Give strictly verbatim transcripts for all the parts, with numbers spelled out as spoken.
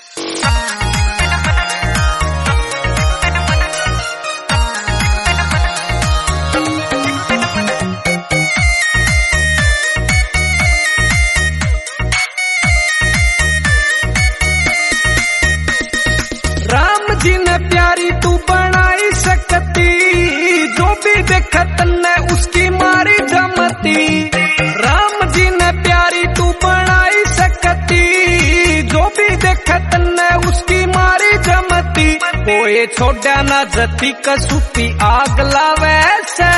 जी ने प्यारी तू बनाई सकती, जो भी देखा तन्ने उसकी मारी जमती। राम जी ने प्यारी तू बनाई सकती, जो भी देखा तन्ने उसकी मारी जमती। कोई छोड़ा ना जती कसूती आग लावे से,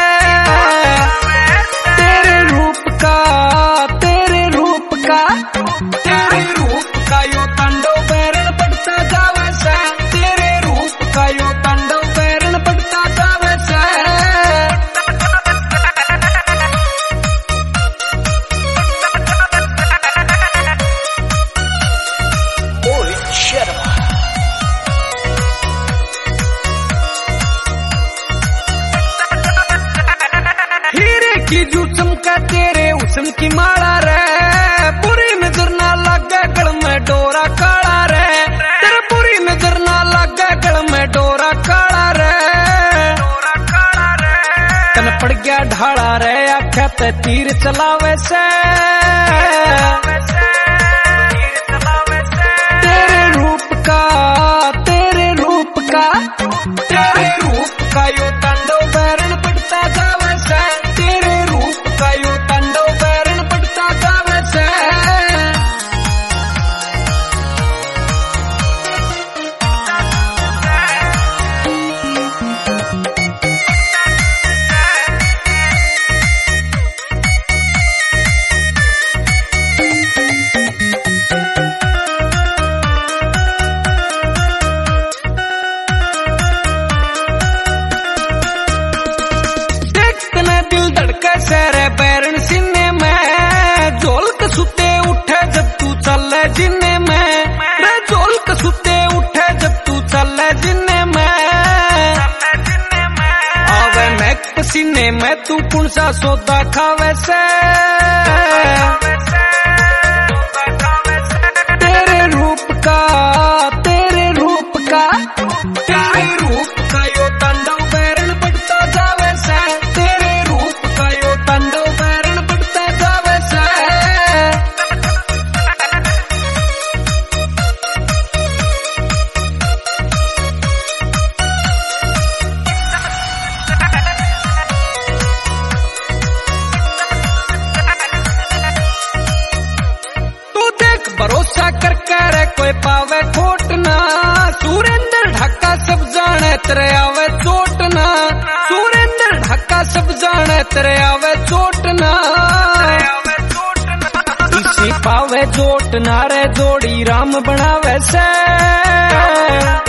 तेरे रूप का तेरे रूप का तेरे रूप का यो तांडव बैरण पड़ता जावे से, तेरे रूप का यो तांडव बैरण पड़ता जावे से। मोहित शर्मा। हीरे की जू चमका तेरे हुस्न की माला रे, बुरी नजर ना लगे गल में डोरा काला रे, तेरे बुरी नजर ना लगे गल में डोरा काला रे। तन पड़ गया ढाला रे, आख्या ते तीर चलावे से, तेरे रूप का तेरे रूप का तेरे रूप का यो तांडव बैरण पड़ता जावे से, तेरे रूप का यो तांडव बैरण पड़ता जावे से। दिल धड़के सरे बैरण सीने में, झोलक सुते उठे जब तू चले जिन्ने में, रे झोलक सुते उठे जब तू चले जिन्ने में। आवे मैं पसीने में तू कौन सा सौदा खावे से, तेरे रूप का तेरे रूप का तेरे रूप का यो तांडव बैरण पड़ता जावे से, तेरे रूप का यो तांडव बैरण पड़ता जावे से। तू देख भरोसा कर कर कोई पावे खोट ना, सुरेंद्र ढाका सब जाने तेरे आवे चोट ना, सुरेंद्र ढाका सब जाने तेरे आवे चोट ना। इसी पावे चोट ना रे जोड़ी राम बनावे से।